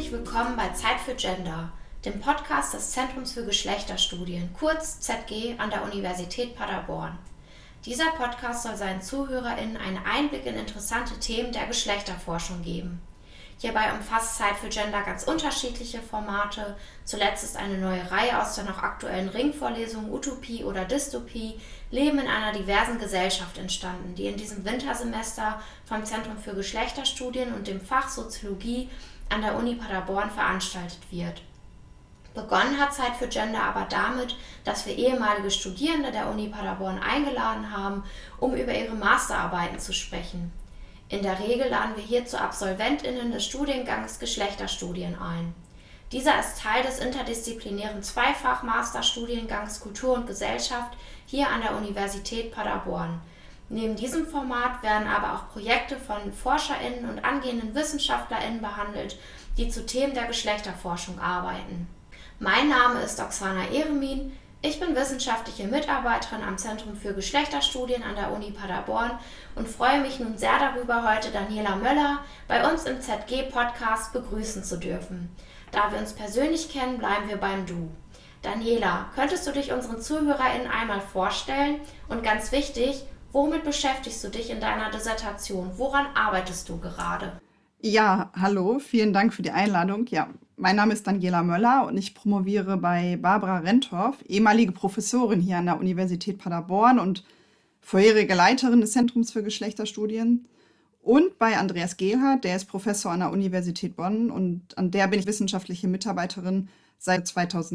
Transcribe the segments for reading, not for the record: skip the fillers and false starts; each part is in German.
Herzlich willkommen bei Zeit für Gender, dem Podcast des Zentrums für Geschlechterstudien, kurz ZG an der Universität Paderborn. Dieser Podcast soll seinen ZuhörerInnen einen Einblick in interessante Themen der Geschlechterforschung geben. Hierbei umfasst Zeit für Gender ganz unterschiedliche Formate. Zuletzt ist eine neue Reihe aus der noch aktuellen Ringvorlesung Utopie oder Dystopie, Leben in einer diversen Gesellschaft entstanden, die in diesem Wintersemester vom Zentrum für Geschlechterstudien und dem Fach Soziologie an der Uni Paderborn veranstaltet wird. Begonnen hat Zeit für Gender aber damit, dass wir ehemalige Studierende der Uni Paderborn eingeladen haben, um über ihre Masterarbeiten zu sprechen. In der Regel laden wir hierzu AbsolventInnen des Studiengangs Geschlechterstudien ein. Dieser ist Teil des interdisziplinären Zweifach-Masterstudiengangs Kultur und Gesellschaft hier an der Universität Paderborn. Neben diesem Format werden aber auch Projekte von ForscherInnen und angehenden WissenschaftlerInnen behandelt, die zu Themen der Geschlechterforschung arbeiten. Mein Name ist Oksana Eremin. Ich bin wissenschaftliche Mitarbeiterin am Zentrum für Geschlechterstudien an der Uni Paderborn und freue mich nun sehr darüber, heute Daniela Möller bei uns im ZG-Podcast begrüßen zu dürfen. Da wir uns persönlich kennen, bleiben wir beim Du. Daniela, könntest du dich unseren ZuhörerInnen einmal vorstellen? Und ganz wichtig, womit beschäftigst du dich in deiner Dissertation? Woran arbeitest du gerade? Ja, hallo, vielen Dank für die Einladung. Ja, mein Name ist Daniela Möller und ich promoviere bei Barbara Rentorf, ehemalige Professorin hier an der Universität Paderborn und vorherige Leiterin des Zentrums für Geschlechterstudien. Und bei Andreas Gehlhardt, der ist Professor an der Universität Bonn und an der bin ich wissenschaftliche Mitarbeiterin seit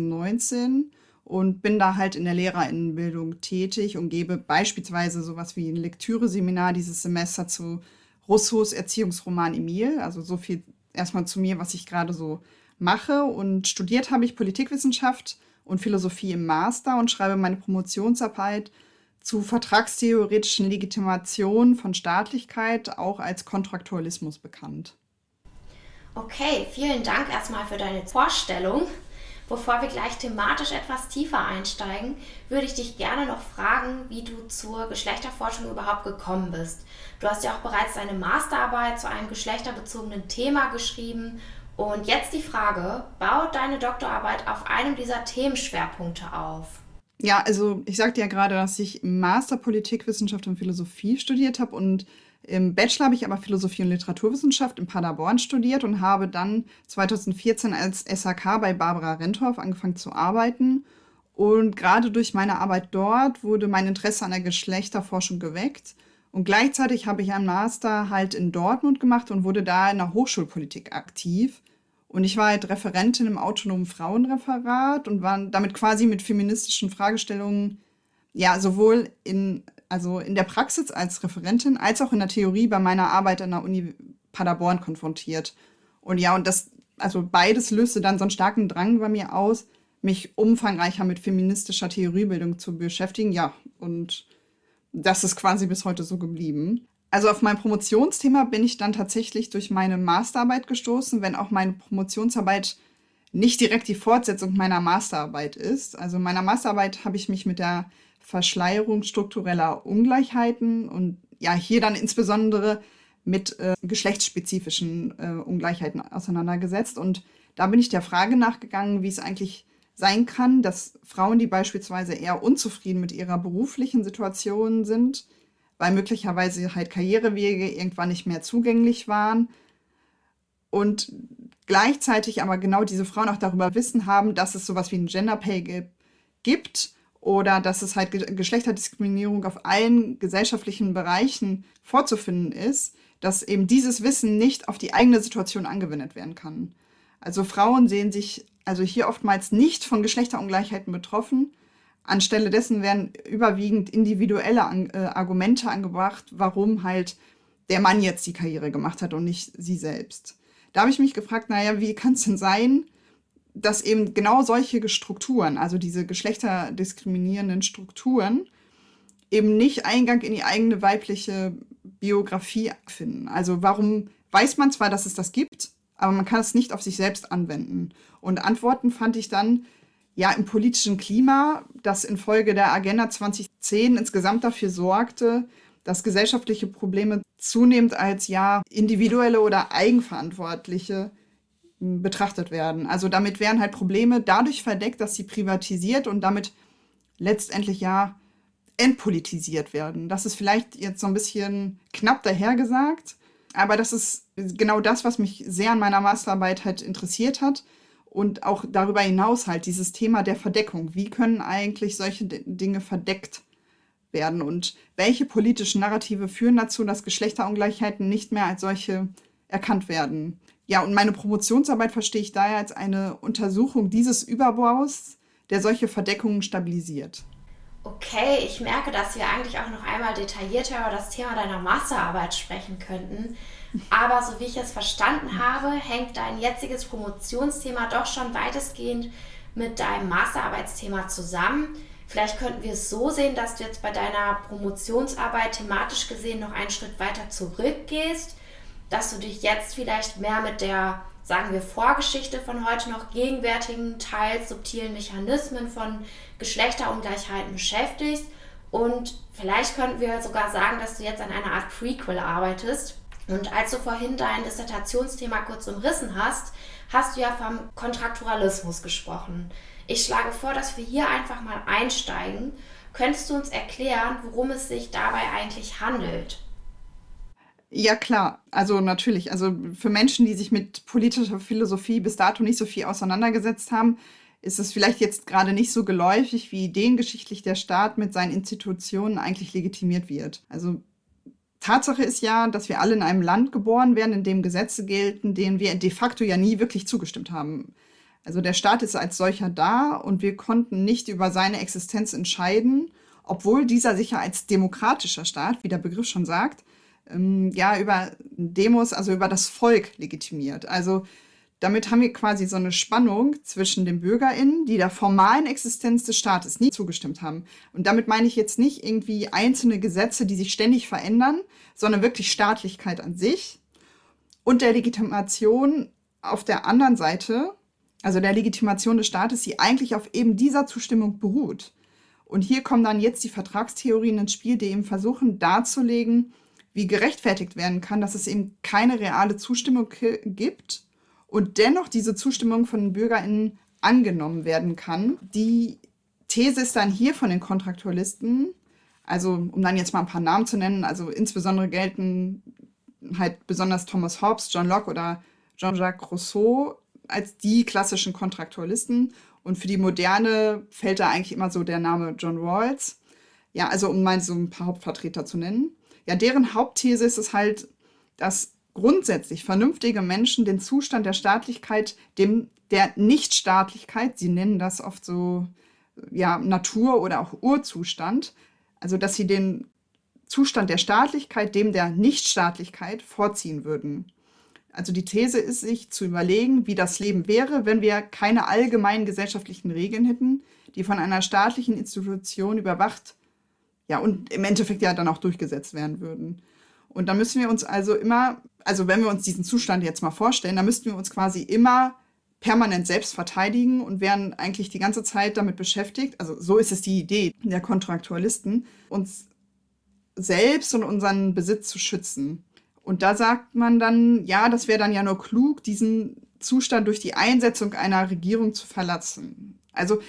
2019 und bin da halt in der LehrerInnenbildung tätig und gebe beispielsweise sowas wie ein Lektüreseminar dieses Semester zu Rousseaus Erziehungsroman Emile. Also so viel erstmal zu mir, was ich gerade so mache. Und studiert habe ich Politikwissenschaft und Philosophie im Master und schreibe meine Promotionsarbeit zu vertragstheoretischen Legitimationen von Staatlichkeit, auch als Kontraktualismus bekannt. Okay, vielen Dank erstmal für deine Vorstellung. Bevor wir gleich thematisch etwas tiefer einsteigen, würde ich dich gerne noch fragen, wie du zur Geschlechterforschung überhaupt gekommen bist. Du hast ja auch bereits deine Masterarbeit zu einem geschlechterbezogenen Thema geschrieben. Und jetzt die Frage, baut deine Doktorarbeit auf einem dieser Themenschwerpunkte auf? Ja, also ich sagte ja gerade, dass ich im Master Politikwissenschaft und Philosophie studiert habe und im Bachelor habe ich aber Philosophie und Literaturwissenschaft in Paderborn studiert und habe dann 2014 als SAK bei Barbara Rentorf angefangen zu arbeiten. Und gerade durch meine Arbeit dort wurde mein Interesse an der Geschlechterforschung geweckt. Und gleichzeitig habe ich einen Master halt in Dortmund gemacht und wurde da in der Hochschulpolitik aktiv. Und ich war halt Referentin im autonomen Frauenreferat und war damit quasi mit feministischen Fragestellungen, ja, sowohl in der Praxis als Referentin, als auch in der Theorie bei meiner Arbeit an der Uni Paderborn konfrontiert. Und ja, also beides löste dann so einen starken Drang bei mir aus, mich umfangreicher mit feministischer Theoriebildung zu beschäftigen. Ja, und das ist quasi bis heute so geblieben. Also auf mein Promotionsthema bin ich dann tatsächlich durch meine Masterarbeit gestoßen, wenn auch meine Promotionsarbeit nicht direkt die Fortsetzung meiner Masterarbeit ist. Also in meiner Masterarbeit habe ich mich mit der Verschleierung struktureller Ungleichheiten und ja, hier dann insbesondere mit geschlechtsspezifischen Ungleichheiten auseinandergesetzt. Und da bin ich der Frage nachgegangen, wie es eigentlich sein kann, dass Frauen, die beispielsweise eher unzufrieden mit ihrer beruflichen Situation sind, weil möglicherweise halt Karrierewege irgendwann nicht mehr zugänglich waren und gleichzeitig aber genau diese Frauen auch darüber Wissen haben, dass es sowas wie ein Gender Pay Gap gibt oder dass es halt Geschlechterdiskriminierung auf allen gesellschaftlichen Bereichen vorzufinden ist, dass eben dieses Wissen nicht auf die eigene Situation angewendet werden kann. Also Frauen sehen sich also hier oftmals nicht von Geschlechterungleichheiten betroffen. Anstelle dessen werden überwiegend individuelle Argumente angebracht, warum halt der Mann jetzt die Karriere gemacht hat und nicht sie selbst. Da habe ich mich gefragt, naja, wie kann es denn sein, dass eben genau solche Strukturen, also diese geschlechterdiskriminierenden Strukturen, eben nicht Eingang in die eigene weibliche Biografie finden. Also warum weiß man zwar, dass es das gibt, aber man kann es nicht auf sich selbst anwenden. Und Antworten fand ich dann ja im politischen Klima, das infolge der Agenda 2010 insgesamt dafür sorgte, dass gesellschaftliche Probleme zunehmend als ja individuelle oder eigenverantwortliche betrachtet werden. Also damit werden halt Probleme dadurch verdeckt, dass sie privatisiert und damit letztendlich ja entpolitisiert werden. Das ist vielleicht jetzt so ein bisschen knapp dahergesagt, aber das ist genau das, was mich sehr an meiner Masterarbeit halt interessiert hat und auch darüber hinaus halt dieses Thema der Verdeckung. Wie können eigentlich solche Dinge verdeckt werden und welche politischen Narrative führen dazu, dass Geschlechterungleichheiten nicht mehr als solche erkannt werden? Ja, und meine Promotionsarbeit verstehe ich daher als eine Untersuchung dieses Überbaus, der solche Verdeckungen stabilisiert. Okay, ich merke, dass wir eigentlich auch noch einmal detaillierter über das Thema deiner Masterarbeit sprechen könnten. Aber so wie ich es verstanden habe, hängt dein jetziges Promotionsthema doch schon weitestgehend mit deinem Masterarbeitsthema zusammen. Vielleicht könnten wir es so sehen, dass du jetzt bei deiner Promotionsarbeit thematisch gesehen noch einen Schritt weiter zurückgehst, dass du dich jetzt vielleicht mehr mit der, sagen wir, Vorgeschichte von heute noch gegenwärtigen, teils subtilen Mechanismen von Geschlechterungleichheiten beschäftigst. Und vielleicht könnten wir sogar sagen, dass du jetzt an einer Art Prequel arbeitest. Und als du vorhin dein Dissertationsthema kurz umrissen hast, hast du ja vom Kontrakturalismus gesprochen. Ich schlage vor, dass wir hier einfach mal einsteigen. Könntest du uns erklären, worum es sich dabei eigentlich handelt? Ja, klar. Also natürlich. Also für Menschen, die sich mit politischer Philosophie bis dato nicht so viel auseinandergesetzt haben, ist es vielleicht jetzt gerade nicht so geläufig, wie ideengeschichtlich der Staat mit seinen Institutionen eigentlich legitimiert wird. Also Tatsache ist ja, dass wir alle in einem Land geboren werden, in dem Gesetze gelten, denen wir de facto ja nie wirklich zugestimmt haben. Also der Staat ist als solcher da und wir konnten nicht über seine Existenz entscheiden, obwohl dieser sich ja als demokratischer Staat, wie der Begriff schon sagt, ja über Demos, also über das Volk legitimiert. Also damit haben wir quasi so eine Spannung zwischen den BürgerInnen, die der formalen Existenz des Staates nie zugestimmt haben. Und damit meine ich jetzt nicht irgendwie einzelne Gesetze, die sich ständig verändern, sondern wirklich Staatlichkeit an sich und der Legitimation auf der anderen Seite, also der Legitimation des Staates, die eigentlich auf eben dieser Zustimmung beruht. Und hier kommen dann jetzt die Vertragstheorien ins Spiel, die eben versuchen darzulegen, wie gerechtfertigt werden kann, dass es eben keine reale Zustimmung gibt und dennoch diese Zustimmung von den BürgerInnen angenommen werden kann. Die These ist dann hier von den Kontraktualisten, also um dann jetzt mal ein paar Namen zu nennen, also insbesondere gelten halt besonders Thomas Hobbes, John Locke oder Jean-Jacques Rousseau als die klassischen Kontraktualisten. Und für die Moderne fällt da eigentlich immer so der Name John Rawls. Ja, also um mal so ein paar Hauptvertreter zu nennen. Ja, deren Hauptthese ist es halt, dass grundsätzlich vernünftige Menschen den Zustand der Staatlichkeit, der Nichtstaatlichkeit, sie nennen das oft so ja, Natur- oder auch Urzustand, also dass sie den Zustand der Staatlichkeit dem der Nichtstaatlichkeit vorziehen würden. Also die These ist, sich zu überlegen, wie das Leben wäre, wenn wir keine allgemeinen gesellschaftlichen Regeln hätten, die von einer staatlichen Institution überwacht, ja, und im Endeffekt ja dann auch durchgesetzt werden würden. Und da müssen wir uns also immer, also wenn wir uns diesen Zustand jetzt mal vorstellen, dann müssten wir uns quasi immer permanent selbst verteidigen und wären eigentlich die ganze Zeit damit beschäftigt, also so ist es die Idee der Kontraktualisten, uns selbst und unseren Besitz zu schützen. Und da sagt man dann, ja, das wäre dann ja nur klug, diesen Zustand durch die Einsetzung einer Regierung zu verlassen. Also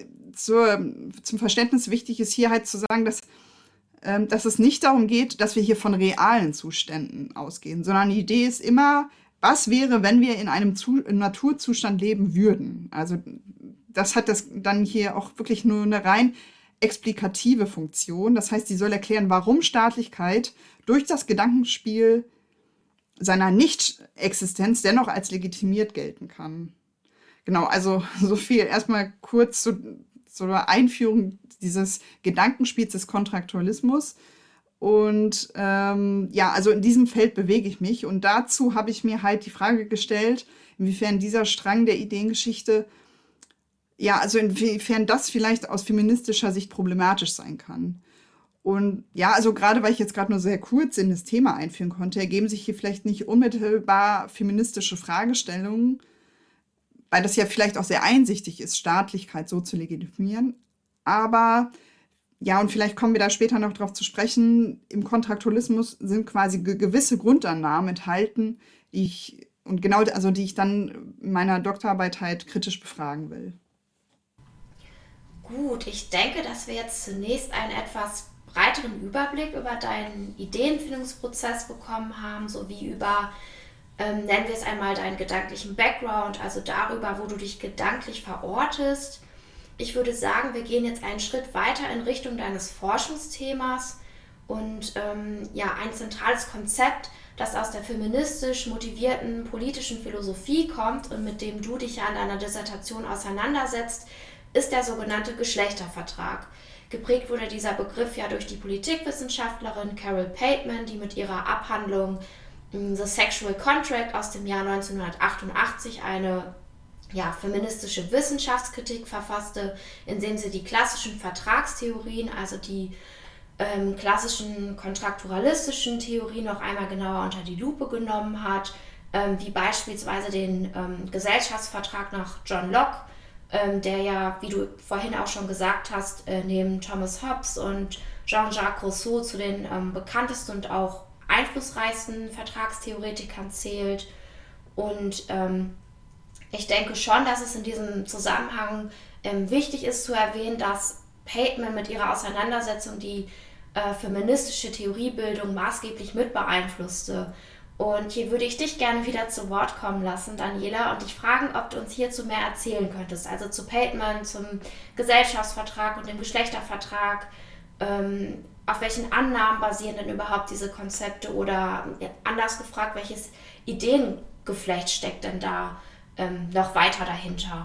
zum Verständnis wichtig ist hier halt zu sagen, dass es nicht darum geht, dass wir hier von realen Zuständen ausgehen, sondern die Idee ist immer, was wäre, wenn wir in einem Naturzustand leben würden? Also das hat das dann hier auch wirklich nur eine rein explikative Funktion. Das heißt, sie soll erklären, warum Staatlichkeit durch das Gedankenspiel seiner Nicht-Existenz dennoch als legitimiert gelten kann. Genau, also so viel erstmal kurz zur Einführung dieses Gedankenspiels des Kontraktualismus. Und ja, also in diesem Feld bewege ich mich. Und dazu habe ich mir halt die Frage gestellt, inwiefern dieser Strang der Ideengeschichte, ja, also inwiefern das vielleicht aus feministischer Sicht problematisch sein kann. Und ja, also gerade weil ich jetzt gerade nur sehr kurz in das Thema einführen konnte, ergeben sich hier vielleicht nicht unmittelbar feministische Fragestellungen, weil das ja vielleicht auch sehr einsichtig ist, Staatlichkeit so zu legitimieren. Aber ja, und vielleicht kommen wir da später noch drauf zu sprechen, im Kontraktualismus sind quasi gewisse Grundannahmen enthalten, die ich Und genau, also die ich dann in meiner Doktorarbeit halt kritisch befragen will. Gut, ich denke, dass wir jetzt zunächst einen etwas breiteren Überblick über deinen Ideenfindungsprozess bekommen haben, sowie über, nennen wir es einmal, deinen gedanklichen Background, also darüber, wo du dich gedanklich verortest. Ich würde sagen, wir gehen jetzt einen Schritt weiter in Richtung deines Forschungsthemas und ja, ein zentrales Konzept, das aus der feministisch motivierten politischen Philosophie kommt und mit dem du dich ja in deiner Dissertation auseinandersetzt, ist der sogenannte Geschlechtervertrag. Geprägt wurde dieser Begriff ja durch die Politikwissenschaftlerin Carol Pateman, die mit ihrer Abhandlung The Sexual Contract aus dem Jahr 1988 eine feministische Wissenschaftskritik verfasste, indem sie die klassischen Vertragstheorien, also die klassischen kontraktualistischen Theorien noch einmal genauer unter die Lupe genommen hat, wie beispielsweise den Gesellschaftsvertrag nach John Locke, der ja, wie du vorhin auch schon gesagt hast, neben Thomas Hobbes und Jean-Jacques Rousseau zu den bekanntesten und auch einflussreichsten Vertragstheoretikern zählt. Und ich denke schon, dass es in diesem Zusammenhang wichtig ist zu erwähnen, dass Pateman mit ihrer Auseinandersetzung die feministische Theoriebildung maßgeblich mit beeinflusste. Und hier würde ich dich gerne wieder zu Wort kommen lassen, Daniela, und dich fragen, ob du uns hierzu mehr erzählen könntest. Also zu Pateman, zum Gesellschaftsvertrag und dem Geschlechtervertrag. Auf welchen Annahmen basieren denn überhaupt diese Konzepte? Oder anders gefragt, welches Ideengeflecht steckt denn da noch weiter dahinter?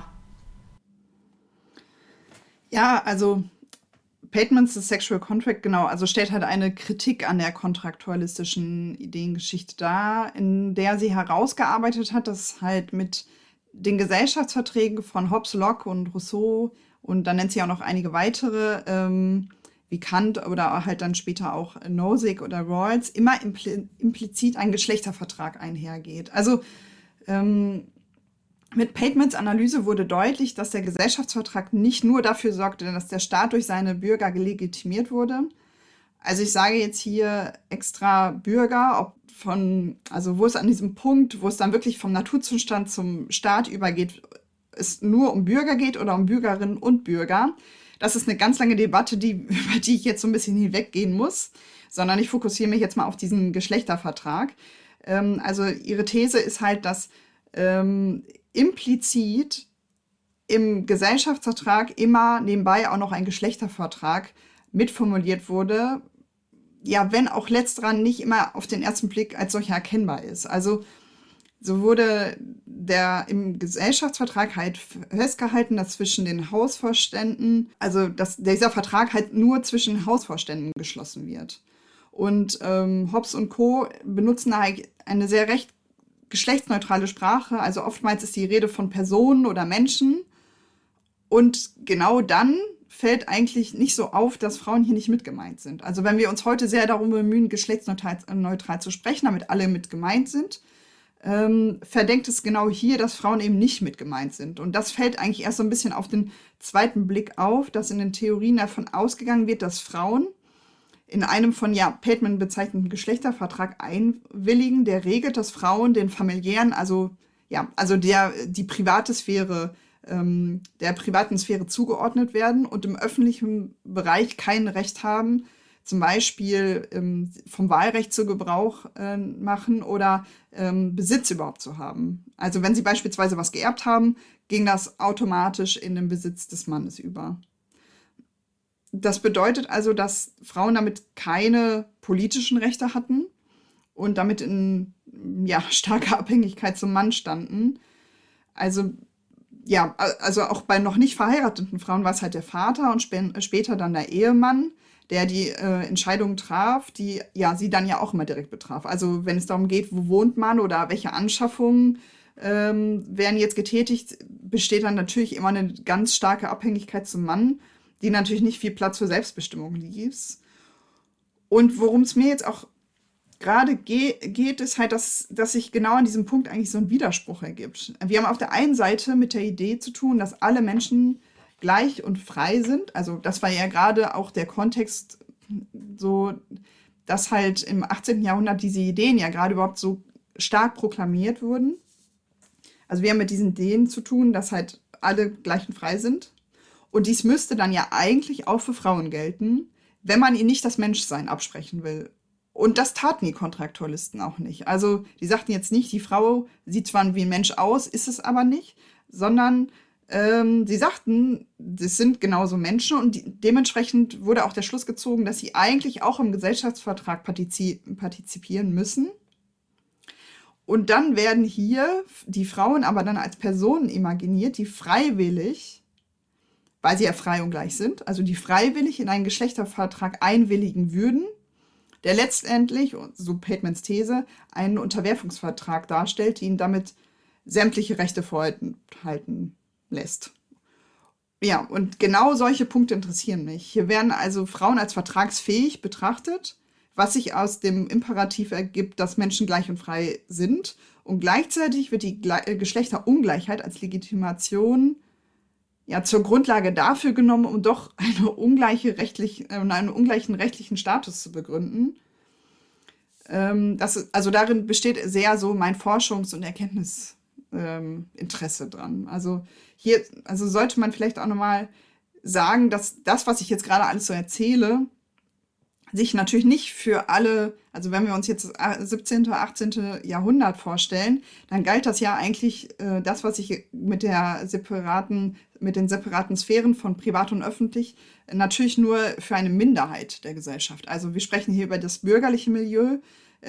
Ja, also Patemans The Sexual Contract, genau, also stellt halt eine Kritik an der kontraktualistischen Ideengeschichte dar, in der sie herausgearbeitet hat, dass halt mit den Gesellschaftsverträgen von Hobbes, Locke und Rousseau und dann nennt sie auch noch einige weitere, wie Kant oder halt dann später auch Nozick oder Rawls, immer implizit ein Geschlechtervertrag einhergeht. Also mit Patemans Analyse wurde deutlich, dass der Gesellschaftsvertrag nicht nur dafür sorgte, dass der Staat durch seine Bürger legitimiert wurde. Also ich sage jetzt hier extra Bürger, also wo es an diesem Punkt, wo es dann wirklich vom Naturzustand zum Staat übergeht, es nur um Bürger geht oder um Bürgerinnen und Bürger. Das ist eine ganz lange Debatte, über die ich jetzt so ein bisschen hinweggehen muss, sondern ich fokussiere mich jetzt mal auf diesen Geschlechtervertrag. Also ihre These ist halt, dass implizit im Gesellschaftsvertrag immer nebenbei auch noch ein Geschlechtervertrag mitformuliert wurde, ja, wenn auch letzterer nicht immer auf den ersten Blick als solcher erkennbar ist. Also so wurde im Gesellschaftsvertrag halt festgehalten, dass zwischen den Hausvorständen, also dass dieser Vertrag halt nur zwischen Hausvorständen geschlossen wird. Und Hobbes und Co. benutzen da halt eine sehr recht geschlechtsneutrale Sprache, also oftmals ist die Rede von Personen oder Menschen und genau dann fällt eigentlich nicht so auf, dass Frauen hier nicht mit gemeint sind. Also wenn wir uns heute sehr darum bemühen, geschlechtsneutral zu sprechen, damit alle mit gemeint sind, verdenkt es genau hier, dass Frauen eben nicht mit gemeint sind. Und das fällt eigentlich erst so ein bisschen auf den zweiten Blick auf, dass in den Theorien davon ausgegangen wird, dass Frauen in einem von Pateman bezeichneten Geschlechtervertrag einwilligen, der regelt, dass Frauen den familiären, die private Sphäre, der privaten Sphäre zugeordnet werden und im öffentlichen Bereich kein Recht haben, zum Beispiel vom Wahlrecht zu Gebrauch machen oder Besitz überhaupt zu haben. Also wenn sie beispielsweise was geerbt haben, ging das automatisch in den Besitz des Mannes über. Das bedeutet also, dass Frauen damit keine politischen Rechte hatten und damit in starker Abhängigkeit zum Mann standen. Also auch bei noch nicht verheirateten Frauen war es halt der Vater und später dann der Ehemann, der die Entscheidungen traf, die sie dann ja auch immer direkt betraf. Also wenn es darum geht, wo wohnt man oder welche Anschaffungen werden jetzt getätigt, besteht dann natürlich immer eine ganz starke Abhängigkeit zum Mann, die natürlich nicht viel Platz für Selbstbestimmung ließ. Und worum es mir jetzt auch gerade geht, ist halt, dass sich genau an diesem Punkt eigentlich so ein Widerspruch ergibt. Wir haben auf der einen Seite mit der Idee zu tun, dass alle Menschen gleich und frei sind. Also das war ja gerade auch der Kontext, so dass halt im 18. Jahrhundert diese Ideen ja gerade überhaupt so stark proklamiert wurden. Also wir haben mit diesen Ideen zu tun, dass halt alle gleich und frei sind. Und dies müsste dann ja eigentlich auch für Frauen gelten, wenn man ihnen nicht das Menschsein absprechen will. Und das taten die Kontraktualisten auch nicht. Also die sagten jetzt nicht, die Frau sieht zwar wie ein Mensch aus, ist es aber nicht, sondern sie sagten, das sind genauso Menschen und dementsprechend wurde auch der Schluss gezogen, dass sie eigentlich auch im Gesellschaftsvertrag partizipieren müssen. Und dann werden hier die Frauen aber dann als Personen imaginiert, die freiwillig, weil sie ja frei und gleich sind, also die freiwillig in einen Geschlechtervertrag einwilligen würden, der letztendlich, so Patemans einen Unterwerfungsvertrag darstellt, die ihnen damit sämtliche Rechte vorhalten lässt. Ja, und genau solche Punkte interessieren mich. Hier werden also Frauen als vertragsfähig betrachtet, was sich aus dem Imperativ ergibt, dass Menschen gleich und frei sind. Und gleichzeitig wird die Geschlechterungleichheit als Legitimation zur Grundlage dafür genommen, um doch einen ungleichen rechtlichen Status zu begründen. Also darin besteht sehr so mein Forschungs- und Erkenntnisinteresse dran. Also sollte man vielleicht auch nochmal sagen, dass das, was ich jetzt gerade alles so erzähle, sich natürlich nicht für alle, also wenn wir uns jetzt das 17. oder 18. Jahrhundert vorstellen, dann galt das ja eigentlich das, was ich mit den separaten Sphären von privat und öffentlich natürlich nur für eine Minderheit der Gesellschaft. Also wir sprechen hier über das bürgerliche Milieu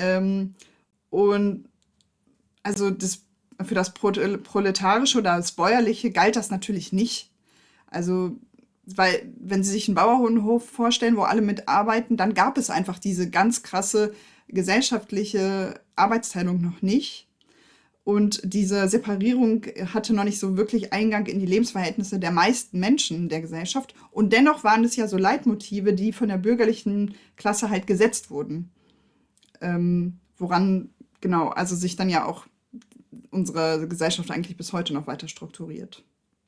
und also für das Proletarische oder das Bäuerliche galt das natürlich nicht. Also weil, wenn Sie sich einen Bauernhof vorstellen, wo alle mitarbeiten, dann gab es einfach diese ganz krasse gesellschaftliche Arbeitsteilung noch nicht. Und diese Separierung hatte noch nicht so wirklich Eingang in die Lebensverhältnisse der meisten Menschen der Gesellschaft. Und dennoch waren es ja so Leitmotive, die von der bürgerlichen Klasse halt gesetzt wurden. Woran, genau, also sich dann ja auch unsere Gesellschaft eigentlich bis heute noch weiter strukturiert.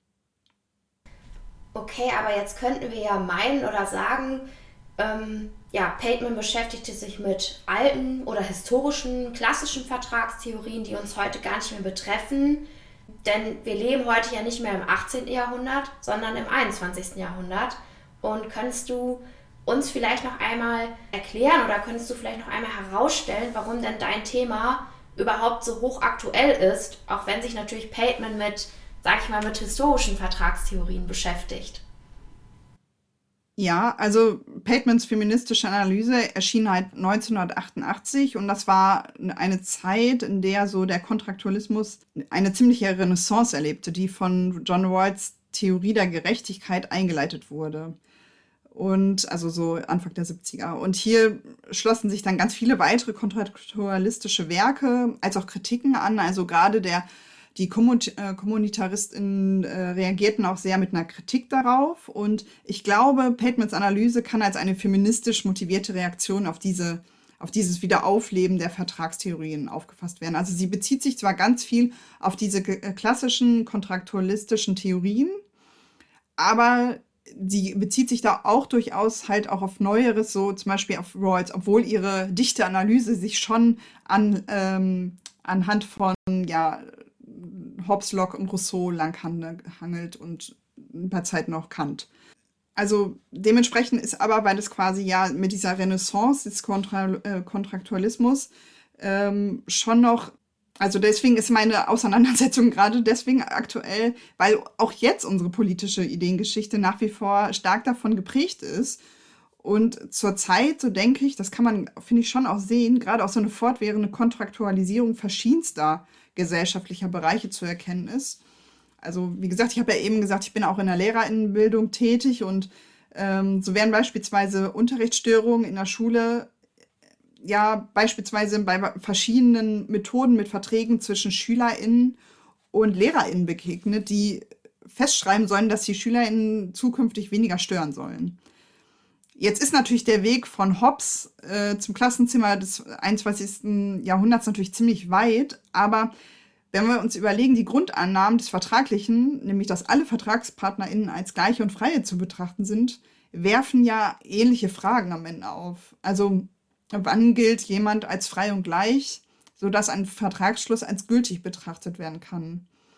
Okay, aber jetzt könnten wir ja meinen oder sagen, Pateman beschäftigte sich mit alten oder historischen, klassischen Vertragstheorien, die uns heute gar nicht mehr betreffen. Denn wir leben heute ja nicht mehr im 18. Jahrhundert, sondern im 21. Jahrhundert. Und könntest du uns vielleicht noch einmal erklären oder könntest du vielleicht noch einmal herausstellen, warum denn dein Thema überhaupt so hochaktuell ist, auch wenn sich natürlich Pateman mit historischen Vertragstheorien beschäftigt? Ja, also Patemans feministische Analyse erschien halt 1988 und das war eine Zeit, in der so der Kontraktualismus eine ziemliche Renaissance erlebte, die von John Rawls Theorie der Gerechtigkeit eingeleitet wurde. Und also so Anfang der 70er. Und hier schlossen sich dann ganz viele weitere kontraktualistische Werke, als auch Kritiken an. Also gerade die KommunitaristInnen reagierten auch sehr mit einer Kritik darauf. Und ich glaube, Patemans Analyse kann als eine feministisch motivierte Reaktion auf dieses Wiederaufleben der Vertragstheorien aufgefasst werden. Also sie bezieht sich zwar ganz viel auf diese klassischen kontraktualistischen Theorien, aber sie bezieht sich da auch durchaus halt auch auf Neueres, so zum Beispiel auf Rawls, obwohl ihre dichte Analyse sich schon anhand von Hobbes, Locke und Rousseau langhangelt und ein paar Zeiten auch Kant. Also dementsprechend ist aber, weil es quasi ja mit dieser Renaissance des Kontraktualismus schon noch, also deswegen ist meine Auseinandersetzung gerade deswegen aktuell, weil auch jetzt unsere politische Ideengeschichte nach wie vor stark davon geprägt ist. Und zurzeit, so denke ich, das kann man, finde ich, schon auch sehen, gerade auch so eine fortwährende Kontraktualisierung verschiedenster gesellschaftlicher Bereiche zu erkennen ist. Also wie gesagt, ich habe ja eben gesagt, ich bin auch in der LehrerInnenbildung tätig und so werden beispielsweise Unterrichtsstörungen in der Schule beispielsweise bei verschiedenen Methoden mit Verträgen zwischen SchülerInnen und LehrerInnen begegnet, die festschreiben sollen, dass die SchülerInnen zukünftig weniger stören sollen. Jetzt ist natürlich der Weg von Hobbes zum Klassenzimmer des 21. Jahrhunderts natürlich ziemlich weit, aber wenn wir uns überlegen, die Grundannahmen des Vertraglichen, nämlich dass alle VertragspartnerInnen als Gleiche und Freie zu betrachten sind, werfen ja ähnliche Fragen am Ende auf. Also wann gilt jemand als frei und gleich, sodass ein Vertragsschluss als gültig betrachtet werden kann?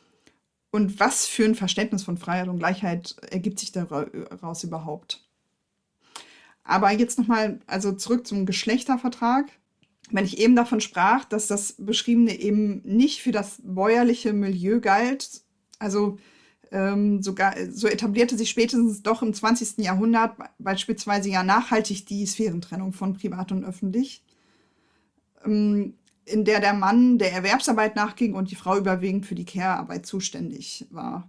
Und was für ein Verständnis von Freiheit und Gleichheit ergibt sich daraus überhaupt? Aber jetzt nochmal, also zurück zum Geschlechtervertrag. Wenn ich eben davon sprach, dass das Beschriebene eben nicht für das bäuerliche Milieu galt, also so etablierte sich spätestens doch im 20. Jahrhundert beispielsweise ja nachhaltig die Sphärentrennung von privat und öffentlich, in der Mann der Erwerbsarbeit nachging und die Frau überwiegend für die Care-Arbeit zuständig war.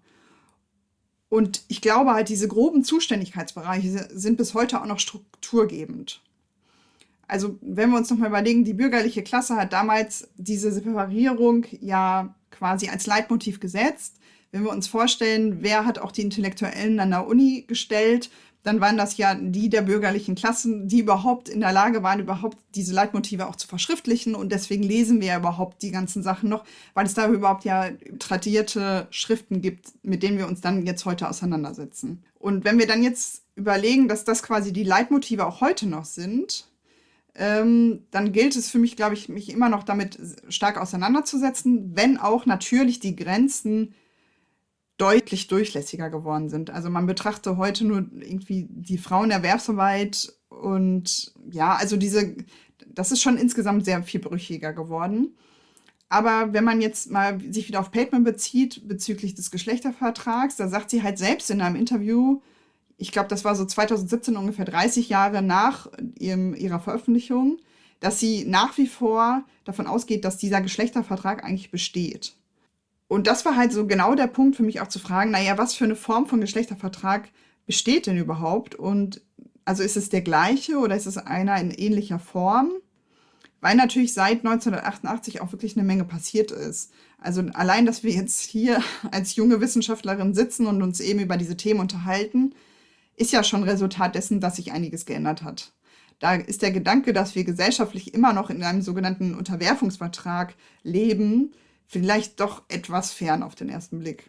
Und ich glaube halt, diese groben Zuständigkeitsbereiche sind bis heute auch noch strukturgebend. Also wenn wir uns nochmal überlegen, die bürgerliche Klasse hat damals diese Separierung ja quasi als Leitmotiv gesetzt. Wenn wir uns vorstellen, wer hat auch die Intellektuellen an der Uni gestellt, dann waren das ja die der bürgerlichen Klassen, die überhaupt in der Lage waren, überhaupt diese Leitmotive auch zu verschriftlichen. Und deswegen lesen wir ja überhaupt die ganzen Sachen noch, weil es da überhaupt ja tradierte Schriften gibt, mit denen wir uns dann jetzt heute auseinandersetzen. Und wenn wir dann jetzt überlegen, dass das quasi die Leitmotive auch heute noch sind, dann gilt es für mich, glaube ich, mich immer noch damit stark auseinanderzusetzen, wenn auch natürlich die Grenzen deutlich durchlässiger geworden sind. Also man betrachte heute nur irgendwie die Frauenerwerbsarbeit und ja, also das ist schon insgesamt sehr viel brüchiger geworden. Aber wenn man jetzt mal sich wieder auf Pateman bezieht, bezüglich des Geschlechtervertrags, da sagt sie halt selbst in einem Interview, ich glaube, das war so 2017, ungefähr 30 Jahre nach ihrer Veröffentlichung, dass sie nach wie vor davon ausgeht, dass dieser Geschlechtervertrag eigentlich besteht. Und das war halt so genau der Punkt für mich auch zu fragen, naja, was für eine Form von Geschlechtervertrag besteht denn überhaupt? Und also ist es der gleiche oder ist es einer in ähnlicher Form? Weil natürlich seit 1988 auch wirklich eine Menge passiert ist. Also allein, dass wir jetzt hier als junge Wissenschaftlerin sitzen und uns eben über diese Themen unterhalten, ist ja schon Resultat dessen, dass sich einiges geändert hat. Da ist der Gedanke, dass wir gesellschaftlich immer noch in einem sogenannten Unterwerfungsvertrag leben, vielleicht doch etwas fern auf den ersten Blick.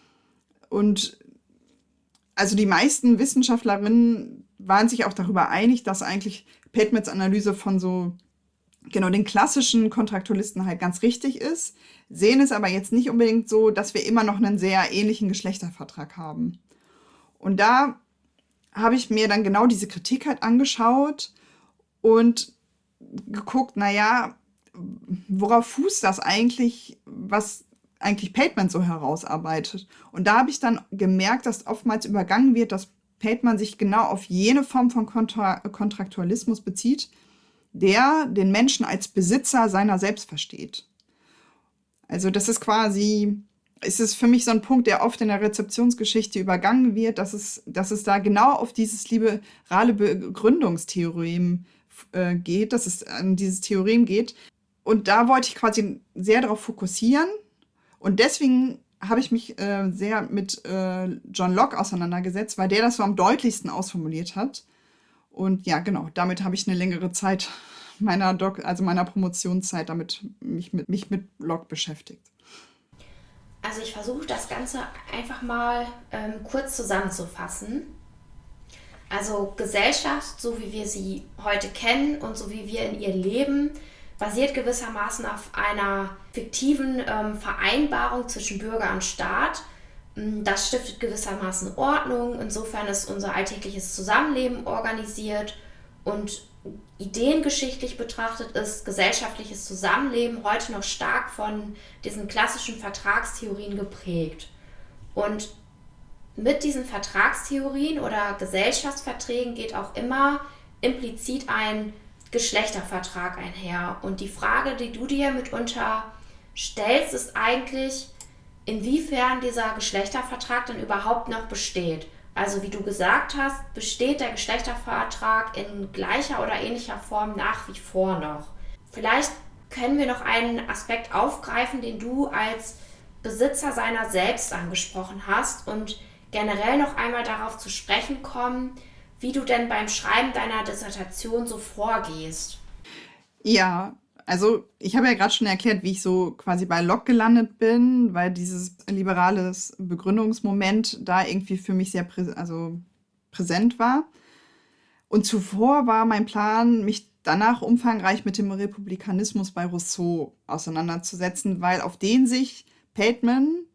Und also die meisten Wissenschaftlerinnen waren sich auch darüber einig, dass eigentlich Patemans Analyse von so genau den klassischen Kontraktualisten halt ganz richtig ist, sehen es aber jetzt nicht unbedingt so, dass wir immer noch einen sehr ähnlichen Geschlechtervertrag haben. Und da habe ich mir dann genau diese Kritik halt angeschaut und geguckt, naja, worauf fußt das eigentlich, was eigentlich Pateman so herausarbeitet. Und da habe ich dann gemerkt, dass oftmals übergangen wird, dass Pateman sich genau auf jene Form von Kontraktualismus bezieht, der den Menschen als Besitzer seiner selbst versteht. Also das ist quasi, es ist für mich so ein Punkt, der oft in der Rezeptionsgeschichte übergangen wird, dass es da genau auf dieses liberale Begründungstheorem geht, dass es an dieses Theorem geht. Und da wollte ich quasi sehr darauf fokussieren. Und deswegen habe ich mich sehr mit John Locke auseinandergesetzt, weil der das so am deutlichsten ausformuliert hat. Und ja, genau, damit habe ich eine längere Zeit meiner Promotionszeit mich mit Locke beschäftigt. Also ich versuche das Ganze einfach mal kurz zusammenzufassen. Also Gesellschaft, so wie wir sie heute kennen und so wie wir in ihr leben, basiert gewissermaßen auf einer fiktiven Vereinbarung zwischen Bürger und Staat. Das stiftet gewissermaßen Ordnung. Insofern ist unser alltägliches Zusammenleben organisiert und ideengeschichtlich betrachtet ist gesellschaftliches Zusammenleben heute noch stark von diesen klassischen Vertragstheorien geprägt. Und mit diesen Vertragstheorien oder Gesellschaftsverträgen geht auch immer implizit ein Geschlechtervertrag einher. Und die Frage, die du dir mitunter stellst, ist eigentlich, inwiefern dieser Geschlechtervertrag denn überhaupt noch besteht. Also wie du gesagt hast, besteht der Geschlechtervertrag in gleicher oder ähnlicher Form nach wie vor noch. Vielleicht können wir noch einen Aspekt aufgreifen, den du als Besitzer seiner selbst angesprochen hast und generell noch einmal darauf zu sprechen kommen, wie du denn beim Schreiben deiner Dissertation so vorgehst. Ja, also ich habe ja gerade schon erklärt, wie ich so quasi bei Locke gelandet bin, weil dieses liberales Begründungsmoment da irgendwie für mich sehr präsent war. Und zuvor war mein Plan, mich danach umfangreich mit dem Republikanismus bei Rousseau auseinanderzusetzen, weil auf den sich Pateman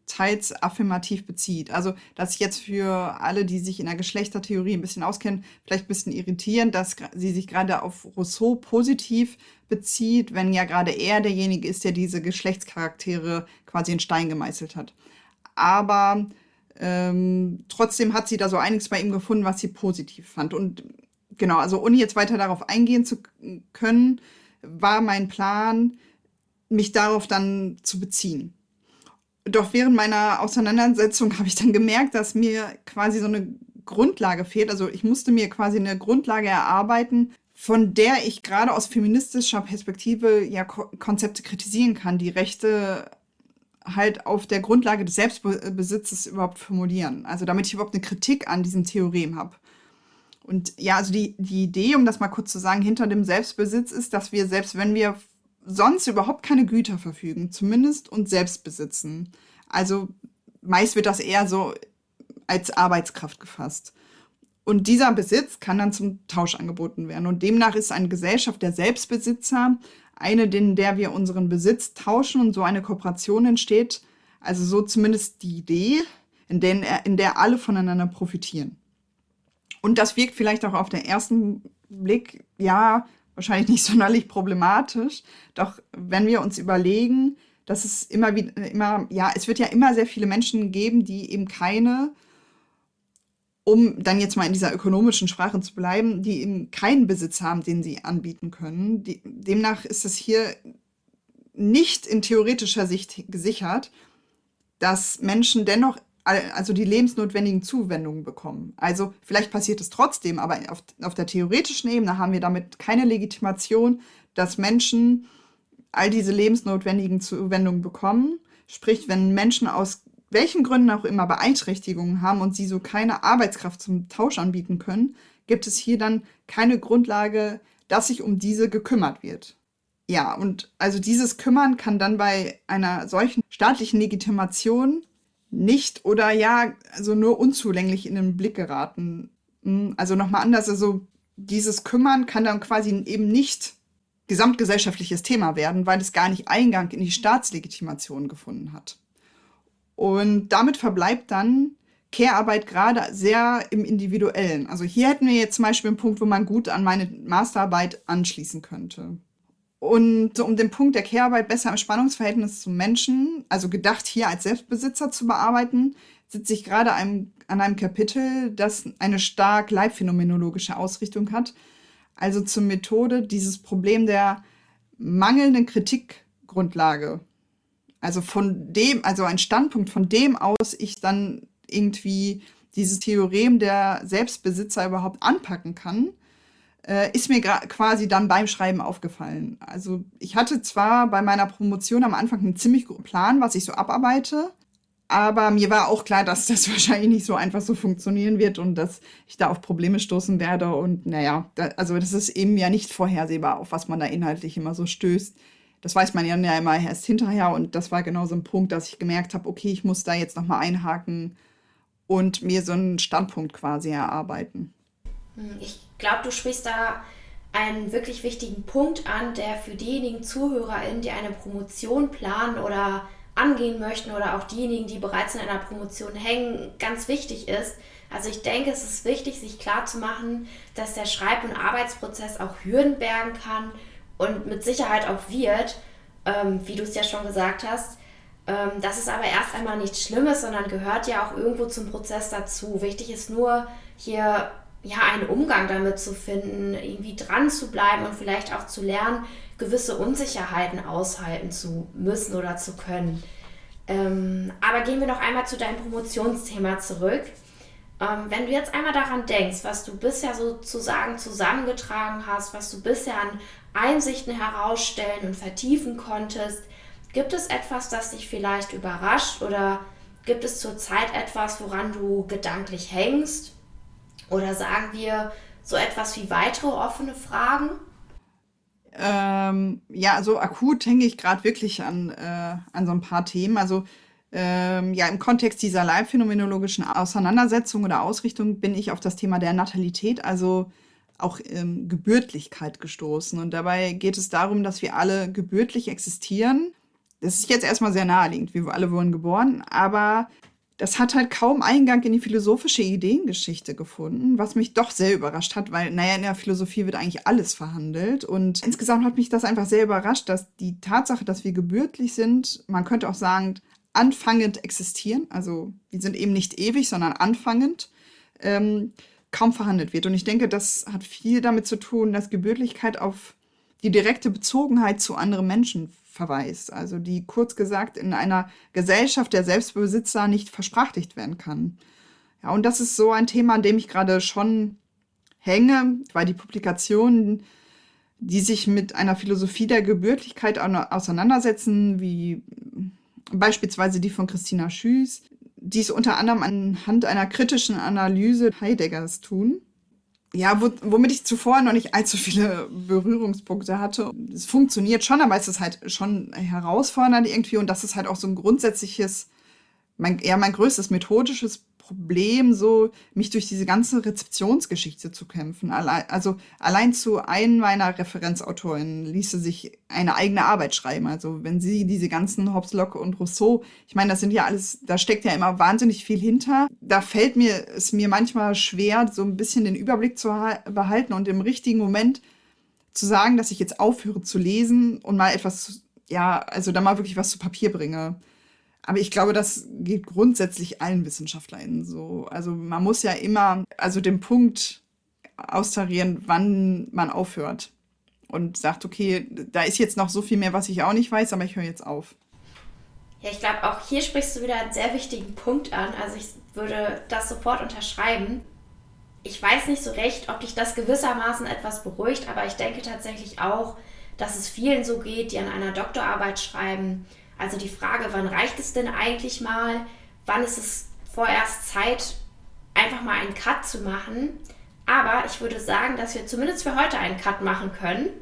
teils affirmativ bezieht. Also das ist jetzt für alle, die sich in der Geschlechtertheorie ein bisschen auskennen, vielleicht ein bisschen irritierend, dass sie sich gerade auf Rousseau positiv bezieht, wenn ja gerade er derjenige ist, der diese Geschlechtscharaktere quasi in Stein gemeißelt hat. Aber trotzdem hat sie da so einiges bei ihm gefunden, was sie positiv fand. Und genau, also ohne jetzt weiter darauf eingehen zu können, war mein Plan, mich darauf dann zu beziehen. Doch während meiner Auseinandersetzung habe ich dann gemerkt, dass mir quasi so eine Grundlage fehlt. Also ich musste mir quasi eine Grundlage erarbeiten, von der ich gerade aus feministischer Perspektive ja Konzepte kritisieren kann, die Rechte halt auf der Grundlage des Selbstbesitzes überhaupt formulieren. Also damit ich überhaupt eine Kritik an diesem Theorem habe. Und ja, also die Idee, um das mal kurz zu sagen, hinter dem Selbstbesitz ist, dass wir, selbst wenn wir sonst überhaupt keine Güter verfügen, zumindest uns selbst besitzen. Also meist wird das eher so als Arbeitskraft gefasst. Und dieser Besitz kann dann zum Tausch angeboten werden. Und demnach ist eine Gesellschaft der Selbstbesitzer eine, in der wir unseren Besitz tauschen und so eine Kooperation entsteht. Also so zumindest die Idee, in der alle voneinander profitieren. Und das wirkt vielleicht auch auf den ersten Blick, ja, wahrscheinlich nicht sonderlich problematisch. Doch wenn wir uns überlegen, dass es es wird ja immer sehr viele Menschen geben, die eben um dann jetzt mal in dieser ökonomischen Sprache zu bleiben, die eben keinen Besitz haben, den sie anbieten können. Demnach ist es hier nicht in theoretischer Sicht gesichert, dass Menschen dennoch also die lebensnotwendigen Zuwendungen bekommen. Also vielleicht passiert es trotzdem, aber auf der theoretischen Ebene haben wir damit keine Legitimation, dass Menschen all diese lebensnotwendigen Zuwendungen bekommen. Sprich, wenn Menschen aus welchen Gründen auch immer Beeinträchtigungen haben und sie so keine Arbeitskraft zum Tausch anbieten können, gibt es hier dann keine Grundlage, dass sich um diese gekümmert wird. Ja, und also dieses Kümmern kann dann bei einer solchen staatlichen Legitimation nicht oder ja, also nur unzulänglich in den Blick geraten. Also nochmal anders, also dieses Kümmern kann dann quasi eben nicht gesamtgesellschaftliches Thema werden, weil es gar nicht Eingang in die Staatslegitimation gefunden hat. Und damit verbleibt dann Care-Arbeit gerade sehr im Individuellen. Also hier hätten wir jetzt zum Beispiel einen Punkt, wo man gut an meine Masterarbeit anschließen könnte. Und so um den Punkt der Care-Arbeit besser im Spannungsverhältnis zum Menschen, also gedacht hier als Selbstbesitzer zu bearbeiten, sitze ich gerade an einem Kapitel, das eine stark leibphänomenologische Ausrichtung hat. Also zur Methode dieses Problem der mangelnden Kritikgrundlage. Also ein Standpunkt, von dem aus ich dann irgendwie dieses Theorem der Selbstbesitzer überhaupt anpacken kann, ist mir quasi dann beim Schreiben aufgefallen. Also ich hatte zwar bei meiner Promotion am Anfang einen ziemlich guten Plan, was ich so abarbeite, aber mir war auch klar, dass das wahrscheinlich nicht so einfach so funktionieren wird und dass ich da auf Probleme stoßen werde. Und naja, also das ist eben ja nicht vorhersehbar, auf was man da inhaltlich immer so stößt. Das weiß man ja immer erst hinterher und das war genau so ein Punkt, dass ich gemerkt habe, okay, ich muss da jetzt nochmal einhaken und mir so einen Standpunkt quasi erarbeiten. Ich glaube, du sprichst da einen wirklich wichtigen Punkt an, der für diejenigen ZuhörerInnen, die eine Promotion planen oder angehen möchten oder auch diejenigen, die bereits in einer Promotion hängen, ganz wichtig ist. Also ich denke, es ist wichtig, sich klarzumachen, dass der Schreib- und Arbeitsprozess auch Hürden bergen kann und mit Sicherheit auch wird, wie du es ja schon gesagt hast. Das ist aber erst einmal nichts Schlimmes, sondern gehört ja auch irgendwo zum Prozess dazu. Wichtig ist nur, hier einen Umgang damit zu finden, irgendwie dran zu bleiben und vielleicht auch zu lernen, gewisse Unsicherheiten aushalten zu müssen oder zu können. Aber gehen wir noch einmal zu deinem Promotionsthema zurück. Wenn du jetzt einmal daran denkst, was du bisher sozusagen zusammengetragen hast, was du bisher an Einsichten herausstellen und vertiefen konntest, gibt es etwas, das dich vielleicht überrascht oder gibt es zurzeit etwas, woran du gedanklich hängst? Oder sagen wir so etwas wie weitere offene Fragen? Also akut hänge ich gerade wirklich an so ein paar Themen. Also im Kontext dieser leibphänomenologischen Auseinandersetzung oder Ausrichtung bin ich auf das Thema der Natalität, also auch Gebürtlichkeit gestoßen. Und dabei geht es darum, dass wir alle gebürtlich existieren Das ist jetzt erstmal sehr naheliegend, wir alle wurden geboren, aber das hat halt kaum Eingang in die philosophische Ideengeschichte gefunden, was mich doch sehr überrascht hat, weil, naja, in der Philosophie wird eigentlich alles verhandelt. Und insgesamt hat mich das einfach sehr überrascht, dass die Tatsache, dass wir gebürtig sind, man könnte auch sagen, anfangend existieren, also wir sind eben nicht ewig, sondern anfangend, kaum verhandelt wird. Und ich denke, das hat viel damit zu tun, dass Gebürtigkeit auf die direkte Bezogenheit zu anderen Menschen verweist. Also die, kurz gesagt, in einer Gesellschaft der Selbstbesitzer nicht versprachlicht werden kann. Ja, und das ist so ein Thema, an dem ich gerade schon hänge, weil die Publikationen, die sich mit einer Philosophie der Gebürtigkeit auseinandersetzen, wie beispielsweise die von Christina Schüß, dies unter anderem anhand einer kritischen Analyse Heideggers tun. Ja, womit ich zuvor noch nicht allzu viele Berührungspunkte hatte. Es funktioniert schon, aber es ist halt schon herausfordernd irgendwie. Und das ist halt auch so ein grundsätzliches, mein größtes methodisches Problem, so mich durch diese ganze Rezeptionsgeschichte zu kämpfen. Allein zu einem meiner Referenzautorinnen ließe sich eine eigene Arbeit schreiben. Also wenn sie diese ganzen Hobbes, Locke und Rousseau, ich meine, das sind ja alles, da steckt ja immer wahnsinnig viel hinter. Da fällt es mir manchmal schwer, so ein bisschen den Überblick zu behalten und im richtigen Moment zu sagen, dass ich jetzt aufhöre zu lesen und mal etwas, also da mal wirklich was zu Papier bringe. Aber ich glaube, das geht grundsätzlich allen WissenschaftlerInnen so. Also man muss ja immer den Punkt austarieren, wann man aufhört. Und sagt, okay, da ist jetzt noch so viel mehr, was ich auch nicht weiß, aber ich höre jetzt auf. Ja, ich glaube, auch hier sprichst du wieder einen sehr wichtigen Punkt an. Also ich würde das sofort unterschreiben. Ich weiß nicht so recht, ob dich das gewissermaßen etwas beruhigt, aber ich denke tatsächlich auch, dass es vielen so geht, die an einer Doktorarbeit schreiben. Also die Frage, wann reicht es denn eigentlich mal? Wann ist es vorerst Zeit, einfach mal einen Cut zu machen? Aber ich würde sagen, dass wir zumindest für heute einen Cut machen können.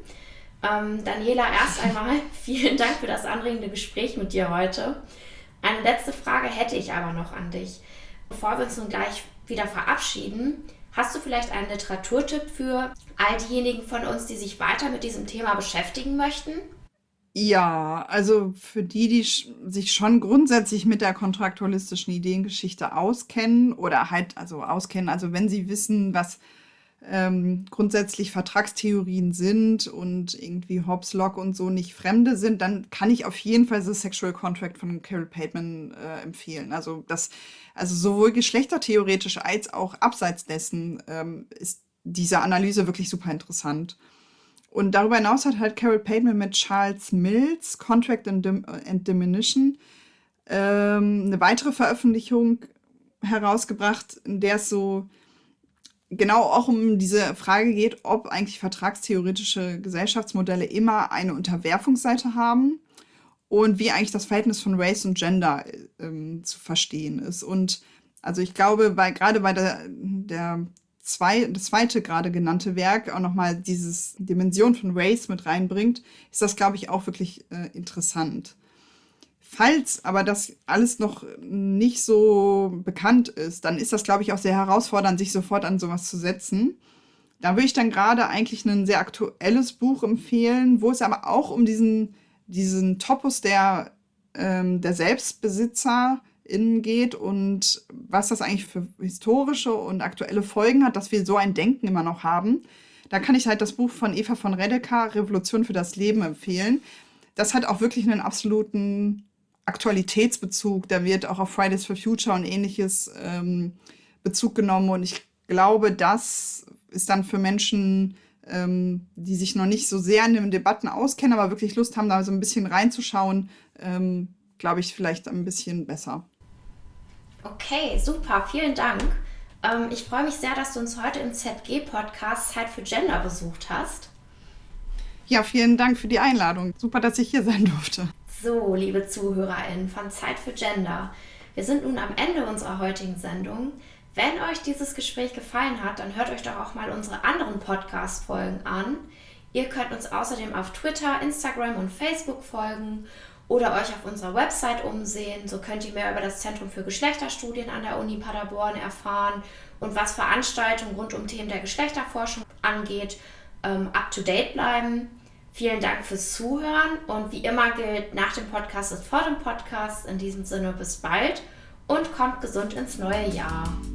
Daniela, erst einmal vielen Dank für das anregende Gespräch mit dir heute. Eine letzte Frage hätte ich aber noch an dich. Bevor wir uns nun gleich wieder verabschieden, hast du vielleicht einen Literaturtipp für all diejenigen von uns, die sich weiter mit diesem Thema beschäftigen möchten? Ja, also für die sich schon grundsätzlich mit der kontraktualistischen Ideengeschichte auskennen oder halt, also wenn sie wissen, was grundsätzlich Vertragstheorien sind und irgendwie Hobbes, Locke und so nicht Fremde sind, dann kann ich auf jeden Fall The Sexual Contract von Carol Pateman empfehlen. Also sowohl geschlechtertheoretisch als auch abseits dessen ist diese Analyse wirklich super interessant. Und darüber hinaus hat halt Carol Pateman mit Charles Mills, Contract and Diminution, eine weitere Veröffentlichung herausgebracht, in der es so genau auch um diese Frage geht, ob eigentlich vertragstheoretische Gesellschaftsmodelle immer eine Unterwerfungsseite haben und wie eigentlich das Verhältnis von Race und Gender zu verstehen ist. Und also ich glaube, gerade bei das zweite gerade genannte Werk auch nochmal diese Dimension von Race mit reinbringt, ist das, glaube ich, auch wirklich interessant. Falls aber das alles noch nicht so bekannt ist, dann ist das, glaube ich, auch sehr herausfordernd, sich sofort an sowas zu setzen. Da würde ich dann gerade eigentlich ein sehr aktuelles Buch empfehlen, wo es aber auch um diesen Topos der SelbstbesitzerInnen geht und was das eigentlich für historische und aktuelle Folgen hat, dass wir so ein Denken immer noch haben. Da kann ich halt das Buch von Eva von Redeker, Revolution für das Leben, empfehlen. Das hat auch wirklich einen absoluten Aktualitätsbezug. Da wird auch auf Fridays for Future und ähnliches Bezug genommen. Und ich glaube, das ist dann für Menschen, die sich noch nicht so sehr in den Debatten auskennen, aber wirklich Lust haben, da so ein bisschen reinzuschauen, glaube ich, vielleicht ein bisschen besser. Okay, super, vielen Dank. Ich freue mich sehr, dass du uns heute im ZG-Podcast Zeit für Gender besucht hast. Ja, vielen Dank für die Einladung. Super, dass ich hier sein durfte. So, liebe ZuhörerInnen von Zeit für Gender, wir sind nun am Ende unserer heutigen Sendung. Wenn euch dieses Gespräch gefallen hat, dann hört euch doch auch mal unsere anderen Podcast-Folgen an. Ihr könnt uns außerdem auf Twitter, Instagram und Facebook folgen oder euch auf unserer Website umsehen. So könnt ihr mehr über das Zentrum für Geschlechterstudien an der Uni Paderborn erfahren und was Veranstaltungen rund um Themen der Geschlechterforschung angeht, up to date bleiben. Vielen Dank fürs Zuhören und wie immer gilt, nach dem Podcast ist vor dem Podcast. In diesem Sinne bis bald und kommt gesund ins neue Jahr.